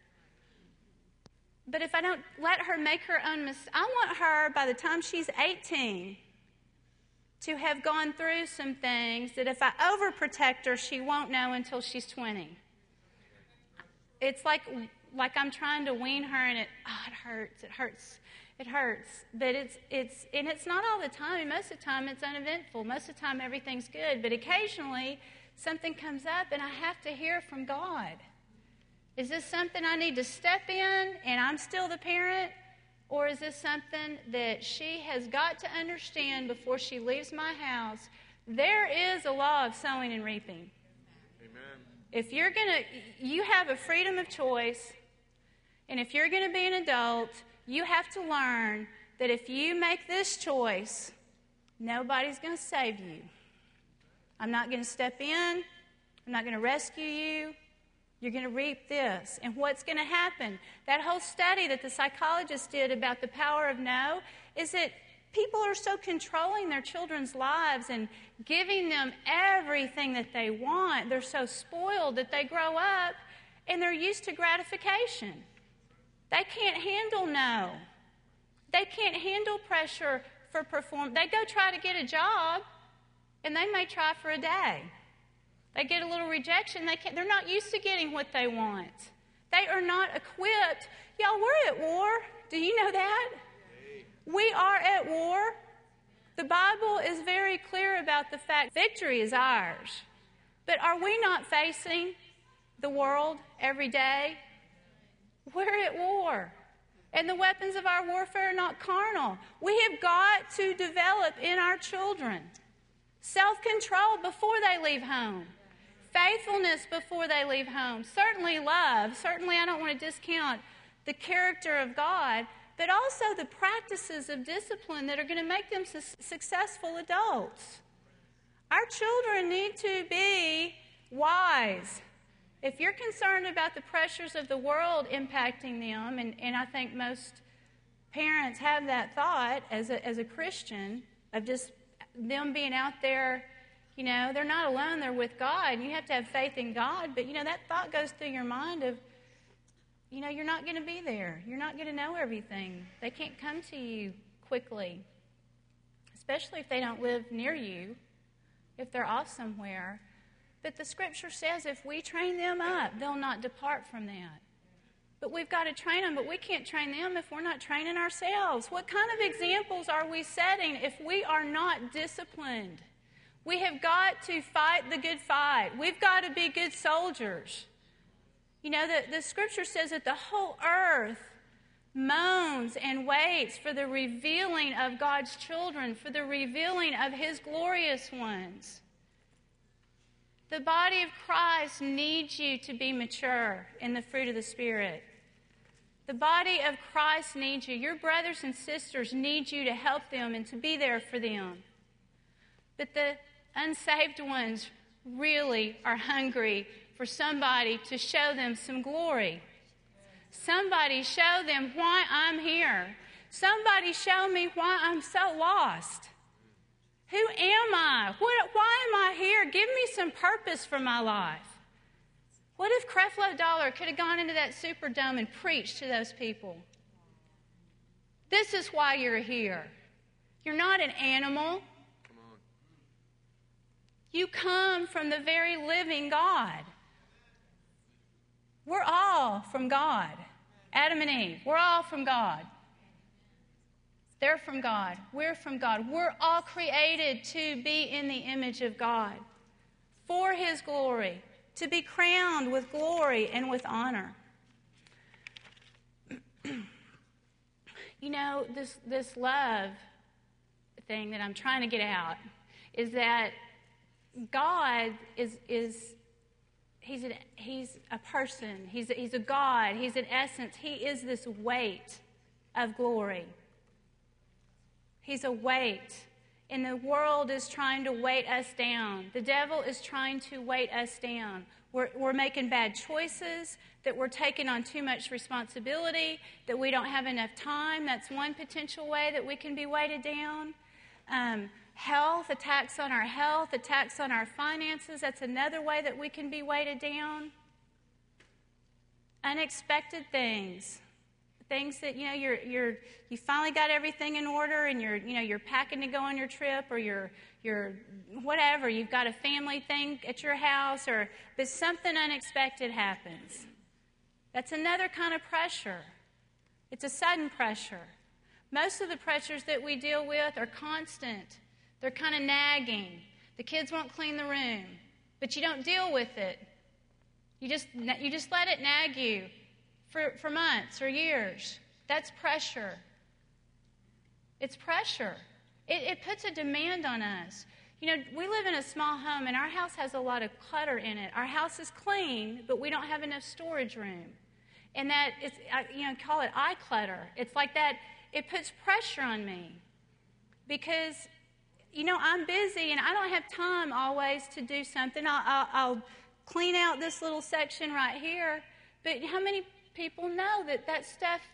But if I don't let her make her own mistakes, I want her, by the time she's eighteen, to have gone through some things that if I overprotect her, she won't know until she's twenty. It's like, like I'm trying to wean her, and it, oh, it hurts. It hurts. It hurts, but it's, it's, and it's not all the time. Most of the time, it's uneventful. Most of the time, everything's good. But occasionally, something comes up, and I have to hear from God. Is this something I need to step in, and I'm still the parent? Or is this something that she has got to understand before she leaves my house? There is a law of sowing and reaping. Amen. If you're going to, you have a freedom of choice, and if you're going to be an adult, you have to learn that if you make this choice, nobody's going to save you. I'm not going to step in. I'm not going to rescue you. You're going to reap this. And what's going to happen? That whole study that the psychologist did about the power of no is that people are so controlling their children's lives and giving them everything that they want. They're so spoiled that they grow up and they're used to gratification. They can't handle no. They can't handle pressure for perform. They go try to get a job, and they may try for a day. They get a little rejection. They can't, they're not used to getting what they want. They are not equipped. Y'all, we're at war. Do you know that? We are at war. The Bible is very clear about the fact victory is ours. But are we not facing the world every day? We're at war. And the weapons of our warfare are not carnal. We have got to develop in our children self-control before they leave home. Faithfulness before they leave home. Certainly love. Certainly I don't want to discount the character of God, but also the practices of discipline that are going to make them su- successful adults. Our children need to be wise. If you're concerned about the pressures of the world impacting them, and, and I think most parents have that thought as a, as a Christian, of just them being out there, you know, they're not alone, they're with God. You have to have faith in God, but, you know, that thought goes through your mind of, you know, you're not going to be there. You're not going to know everything. They can't come to you quickly, especially if they don't live near you, if they're off somewhere. But the Scripture says if we train them up, they'll not depart from that. But we've got to train them, but we can't train them if we're not training ourselves. What kind of examples are we setting if we are not disciplined? We have got to fight the good fight. We've got to be good soldiers. You know, the, the Scripture says that the whole earth moans and waits for the revealing of God's children, for the revealing of His glorious ones. The body of Christ needs you to be mature in the fruit of the Spirit. The body of Christ needs you. Your brothers and sisters need you to help them and to be there for them. But the unsaved ones really are hungry for somebody to show them some glory. Somebody show them why I'm here. Somebody show me why I'm so lost. Who am I? What, why am I here? Give me some purpose for my life. What if Creflo Dollar could have gone into that Superdome and preached to those people? This is why you're here. You're not an animal. Come on. You come from the very living God. We're all from God. Adam and Eve, we're all from God. They're from God. We're from God. We're all created to be in the image of God for His glory, to be crowned with glory and with honor. You know, this, this love thing that I'm trying to get out is that God is, is he's, a, he's a person. He's a, he's a God. He's an essence. He is this weight of glory. He's a weight. And the world is trying to weight us down. The devil is trying to weight us down. We're, we're making bad choices, that we're taking on too much responsibility, that we don't have enough time. That's one potential way that we can be weighted down. Um, health, attacks on our health, attacks on our finances. That's another way that we can be weighted down. Unexpected things. Things that, you know, you're you're you finally got everything in order, and you're you know you're packing to go on your trip, or you're you're whatever. You've got a family thing at your house, or but something unexpected happens. That's another kind of pressure. It's a sudden pressure. Most of the pressures that we deal with are constant. They're kind of nagging. The kids won't clean the room, but you don't deal with it. You just you just let it nag you. For, for months or years. That's pressure. It's pressure. It, it puts a demand on us. You know, we live in a small home, and our house has a lot of clutter in it. Our house is clean, but we don't have enough storage room. And that, it's, I, you know, call it eye clutter. It's like that, it puts pressure on me. Because, you know, I'm busy, and I don't have time always to do something. I'll, I'll, I'll clean out this little section right here, but how many people know that that stuff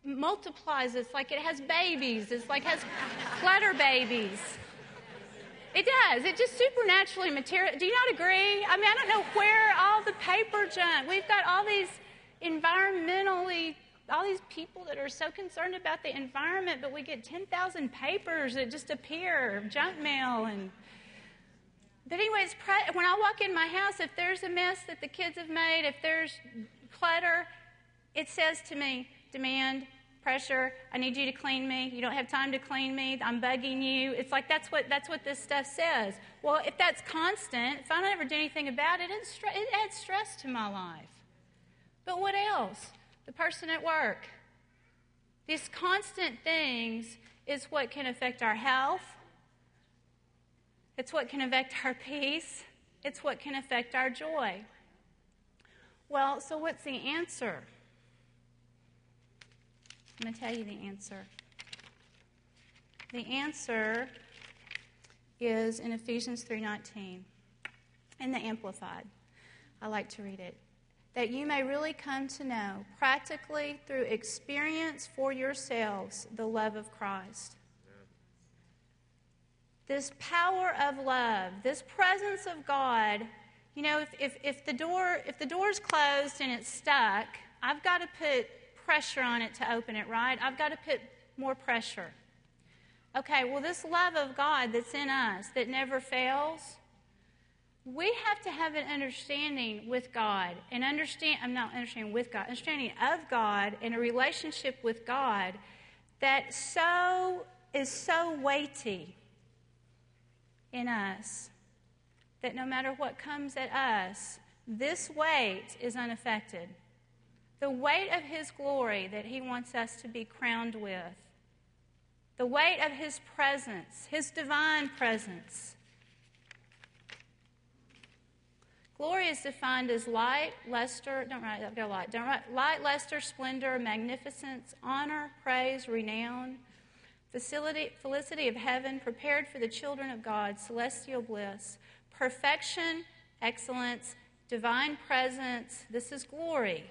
multiplies. It's like it has babies. It's like it has clutter babies. It does. It just supernaturally material. Do you not agree? I mean, I don't know where all the paper junk. We've got all these environmentally, all these people that are so concerned about the environment, but we get ten thousand papers that just appear, junk mail. And But anyways, when I walk in my house, if there's a mess that the kids have made, if there's clutter, it says to me, demand, pressure, I need you to clean me. You don't have time to clean me. I'm bugging you. It's like that's what that's what this stuff says. Well, if that's constant, if I don't ever do anything about it, it, stre- it adds stress to my life. But what else? The person at work. These constant things is what can affect our health. It's what can affect our peace. It's what can affect our joy. Well, so what's the answer? I'm going to tell you the answer. The answer is in Ephesians three nineteen, in the Amplified. I like to read it. That you may really come to know, practically through experience for yourselves, the love of Christ. This power of love, this presence of God. You know, if, if, if the door if the door's closed and it's stuck, I've got to put pressure on it to open it, right? I've got to put more pressure. Okay, well, this love of God that's in us, that never fails, we have to have an understanding with God, and understand, I'm not understanding with God, understanding of God and a relationship with God that so is so weighty in us that no matter what comes at us, this weight is unaffected. The weight of His glory that He wants us to be crowned with. The weight of His presence, His divine presence. Glory is defined as light, luster, don't write, I've got a lot, don't write, light, luster, splendor, magnificence, honor, praise, renown, felicity, felicity of heaven, prepared for the children of God, celestial bliss, perfection, excellence, divine presence. This is glory.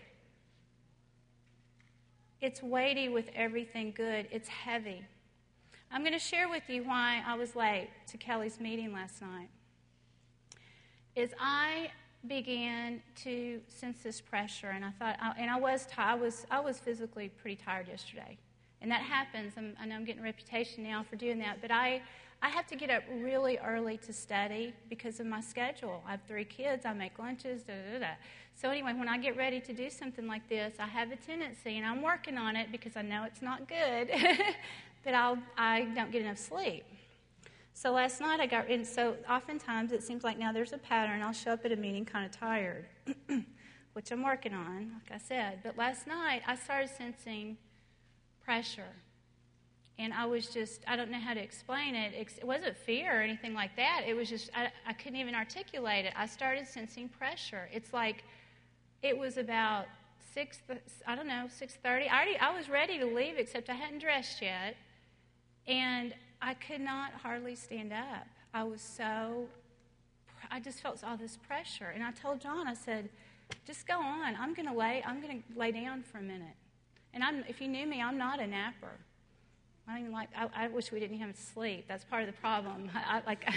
It's weighty with everything good. It's heavy. I'm going to share with you why I was late to Kelly's meeting last night. Is I began to sense this pressure, and I thought, and I was, I was, I was physically pretty tired yesterday, and that happens. I'm, I know I'm getting a reputation now for doing that, but I, I have to get up really early to study because of my schedule. I have three kids. I make lunches. Da da da. So anyway, when I get ready to do something like this, I have a tendency, and I'm working on it because I know it's not good, but I'll, I don't get enough sleep. So last night I got, and so oftentimes it seems like now there's a pattern. I'll show up at a meeting kind of tired, which I'm working on, like I said. But last night I started sensing pressure. And I was just, I don't know how to explain it. It wasn't fear or anything like that. It was just, I, I couldn't even articulate it. I started sensing pressure. It's like, it was about six, I don't know, six thirty. I already, I was ready to leave, except I hadn't dressed yet. And I could not hardly stand up. I was so, I just felt all this pressure. And I told John, I said, just go on. I'm going to lay, I'm going to lay down for a minute. And I'm, if you knew me, I'm not a napper. I don't even like, I, I wish we didn't have sleep. That's part of the problem. I, I like,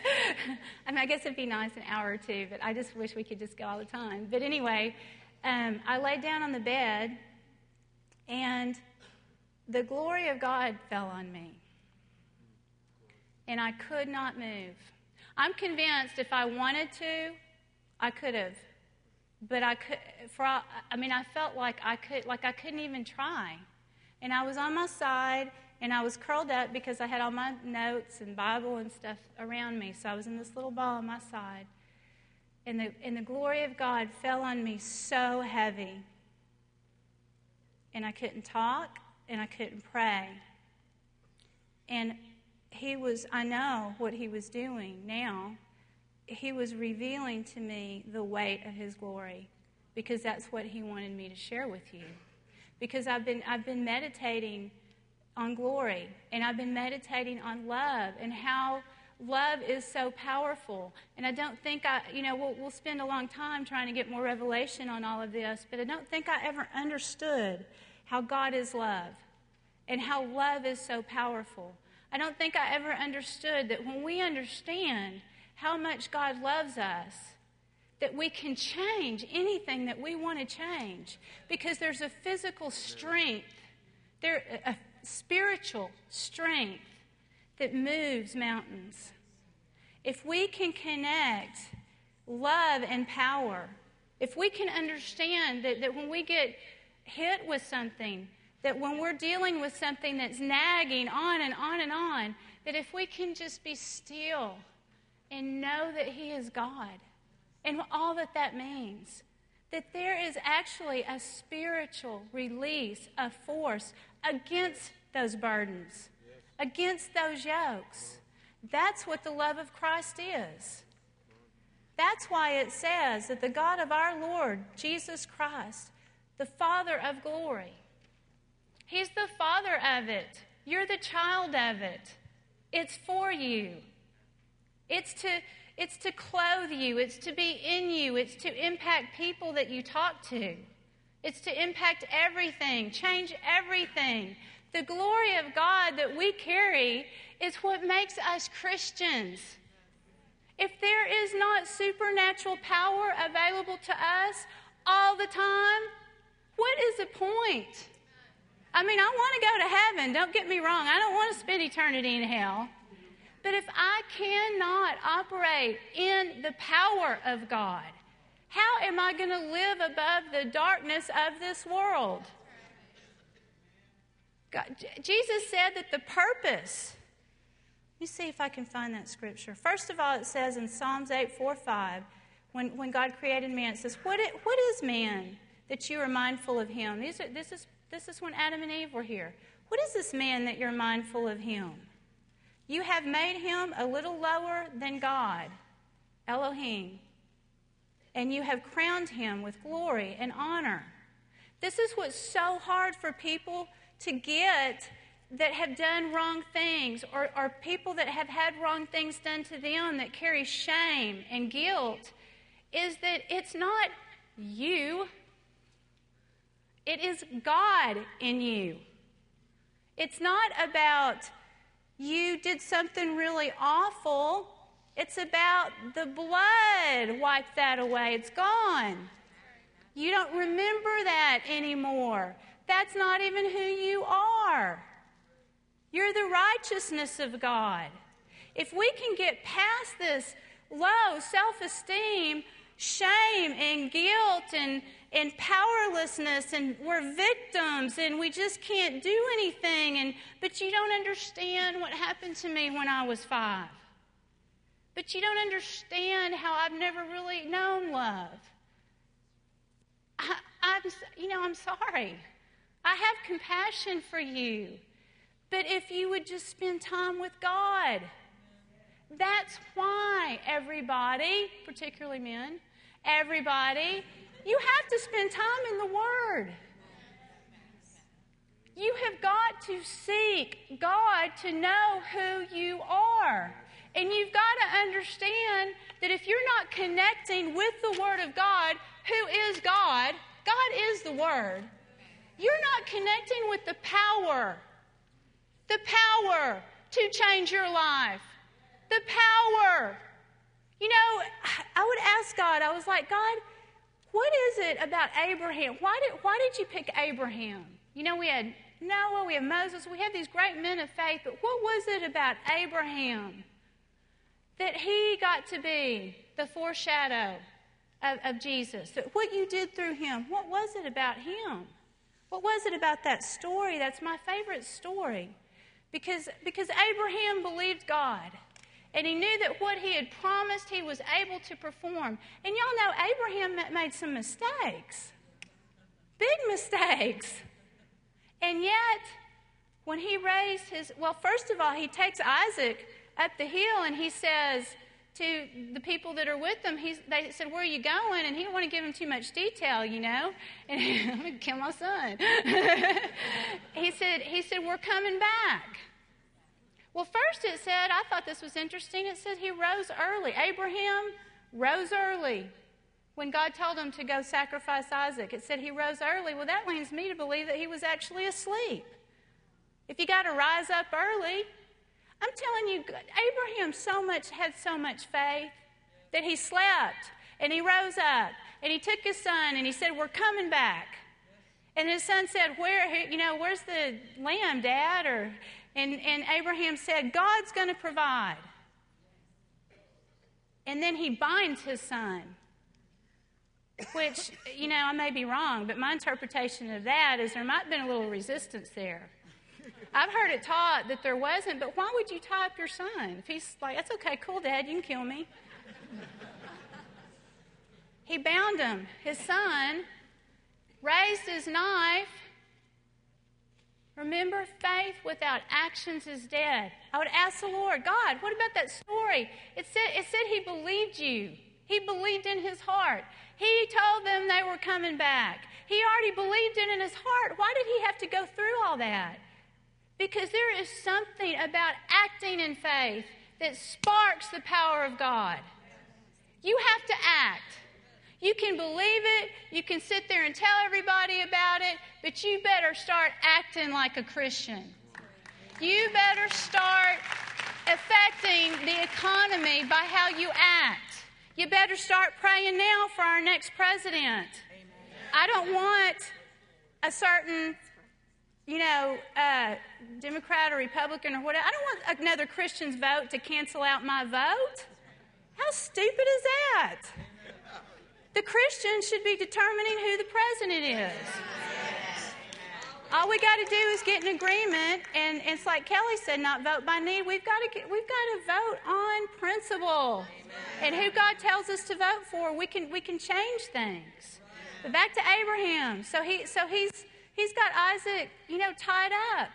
I mean, I guess it'd be nice an hour or two, but I just wish we could just go all the time. But anyway, um, I laid down on the bed, and the glory of God fell on me. And I could not move. I'm convinced if I wanted to, I could have. But I could, for, I mean, I felt like I could, like I couldn't even try. And I was on my side, and I was curled up because I had all my notes and Bible and stuff around me. So I was in this little ball on my side. And the, and the glory of God fell on me so heavy. And I couldn't talk, and I couldn't pray. And he was, I know what he was doing now. He was revealing to me the weight of his glory, because that's what he wanted me to share with you. Because I've been I've been meditating on glory, and I've been meditating on love and how love is so powerful. And I don't think I, you know, we'll, we'll spend a long time trying to get more revelation on all of this, but I don't think I ever understood how God is love and how love is so powerful. I don't think I ever understood that when we understand how much God loves us, that we can change anything that we want to change, because there's a physical strength, there a spiritual strength that moves mountains. If we can connect love and power, if we can understand that, that when we get hit with something, that when we're dealing with something that's nagging on and on and on, that if we can just be still and know that He is God, and all that that means, that there is actually a spiritual release of force against those burdens, against those yokes. That's what the love of Christ is. That's why it says that the God of our Lord, Jesus Christ, the Father of glory, He's the Father of it. You're the child of it. It's for you. It's to, it's to clothe you. It's to be in you. It's to impact people that you talk to. It's to impact everything, change everything. The glory of God that we carry is what makes us Christians. If there is not supernatural power available to us all the time, what is the point? I mean, I want to go to heaven, don't get me wrong. I don't want to spend eternity in hell. But if I cannot operate in the power of God, how am I going to live above the darkness of this world? God, Jesus said that the purpose, let me see if I can find that scripture. First of all, it says in Psalms eight, four, five, when, when God created man, it says, what, it, what is man that you are mindful of him? These are, this is This is when Adam and Eve were here. What is this man that you're mindful of him? You have made him a little lower than God, Elohim, and you have crowned him with glory and honor. This is what's so hard for people to get that have done wrong things, or, or people that have had wrong things done to them that carry shame and guilt, is that it's not you. It is God in you. It's not about you did something really awful. It's about the blood wiped that away. It's gone. You don't remember that anymore. That's not even who you are. You're the righteousness of God. If we can get past this low self-esteem, shame and guilt and, and powerlessness, and we're victims and we just can't do anything, and but you don't understand what happened to me when I was five. But you don't understand how I've never really known love. I, I'm, you know, I'm sorry. I have compassion for you. But if you would just spend time with God, that's why everybody, particularly men, everybody, you have to spend time in the Word. You have got to seek God to know who you are. And you've got to understand that if you're not connecting with the Word of God, who is God, God is the Word, you're not connecting with the power, the power to change your life, the power. You know, I would ask God, I was like, God, what is it about Abraham? Why did, why did you pick Abraham? You know, we had Noah, we have Moses, we have these great men of faith, but what was it about Abraham that he got to be the foreshadow of, of Jesus? That what you did through him, what was it about him? What was it about that story? That's my favorite story. Because, because Abraham believed God. And he knew that what he had promised, he was able to perform. And y'all know Abraham made some mistakes. Big mistakes. And yet, when he raised his... Well, first of all, he takes Isaac up the hill and he says to the people that are with him, he's, they said, where are you going? And he didn't want to give them too much detail, you know. And I'm going to kill my son. he said, he said, we're coming back. Well, first it said, I thought this was interesting, it said he rose early. Abraham rose early when God told him to go sacrifice Isaac. It said he rose early. Well, that leads me to believe that he was actually asleep. If you got to rise up early, I'm telling you, Abraham so much had so much faith that he slept and he rose up and he took his son and he said, "We're coming back." And his son said, "Where, you know, where's the lamb, Dad?" Or and, and Abraham said, "God's going to provide." And then he binds his son, which, you know, I may be wrong, but my interpretation of that is there might have been a little resistance there. I've heard it taught that there wasn't, but why would you tie up your son? If he's like, "That's okay, cool, Dad, you can kill me." He bound him. His son raised his knife. Remember, faith without actions is dead. I would ask the Lord, God, what about that story? It said, it said he believed you. He believed in his heart. He told them they were coming back. He already believed it in his heart. Why did he have to go through all that? Because there is something about acting in faith that sparks the power of God. You have to act. You can believe it, you can sit there and tell everybody about it, but you better start acting like a Christian. You better start affecting the economy by how you act. You better start praying now for our next president. I don't want a certain, you know, uh, Democrat or Republican or whatever. I don't want another Christian's vote to cancel out my vote. How stupid is that? The Christian should be determining who the president is. All we got to do is get an agreement, and it's like Kelly said, not vote by need. We've got to get, we've got to vote on principle, and who God tells us to vote for. We can we can change things. But back to Abraham. So he so he's he's got Isaac, you know, tied up,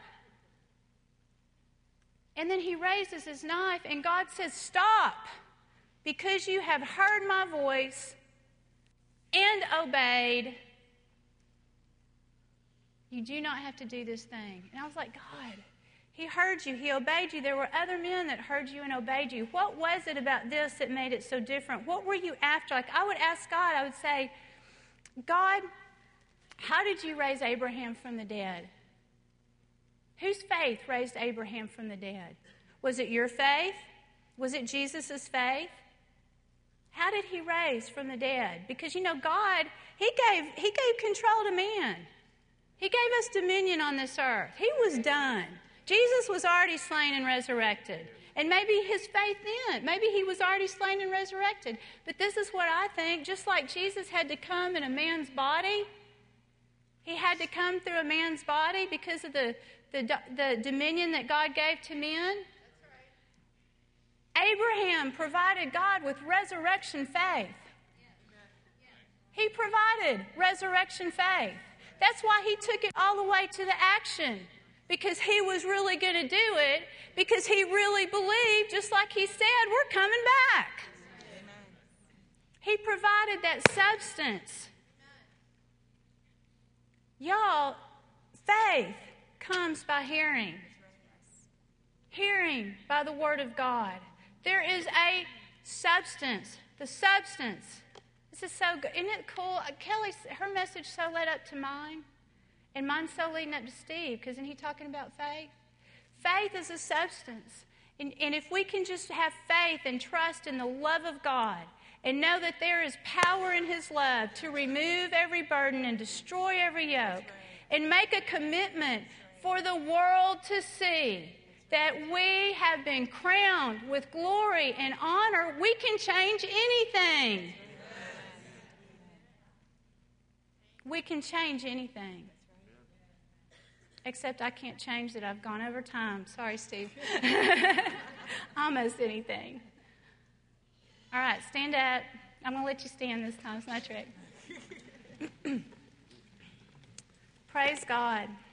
and then he raises his knife, and God says, "Stop, because you have heard my voice and obeyed. You do not have to do this thing." And I was like, God, he heard you. He obeyed you. There were other men that heard you and obeyed you. What was it about this that made it so different? What were you after? Like, I would ask God, I would say, God, how did you raise Abraham from the dead? Whose faith raised Abraham from the dead? Was it your faith? Was it Jesus' faith? How did he raise from the dead? Because, you know, God, he gave, he gave control to man. He gave us dominion on this earth. He was done. Jesus was already slain and resurrected. And maybe his faith then, maybe he was already slain and resurrected. But this is what I think. Just like Jesus had to come in a man's body, he had to come through a man's body because of the, the, the dominion that God gave to men. Abraham provided God with resurrection faith. He provided resurrection faith. That's why he took it all the way to the action, because he was really going to do it, because he really believed, just like he said, we're coming back. He provided that substance. Y'all, faith comes by hearing. Hearing by the Word of God. There is a substance. The substance. This is so good. Isn't it cool? Kelly, her message so led up to mine. And mine's so leading up to Steve, because isn't he talking about faith? Faith is a substance. And, and if we can just have faith and trust in the love of God and know that there is power in his love to remove every burden and destroy every yoke and make a commitment for the world to see that we have been crowned with glory and honor, we can change anything. We can change anything. Except I can't change that I've gone over time. Sorry, Steve. Almost anything. All right, stand up. I'm going to let you stand this time. It's my trick. Praise God.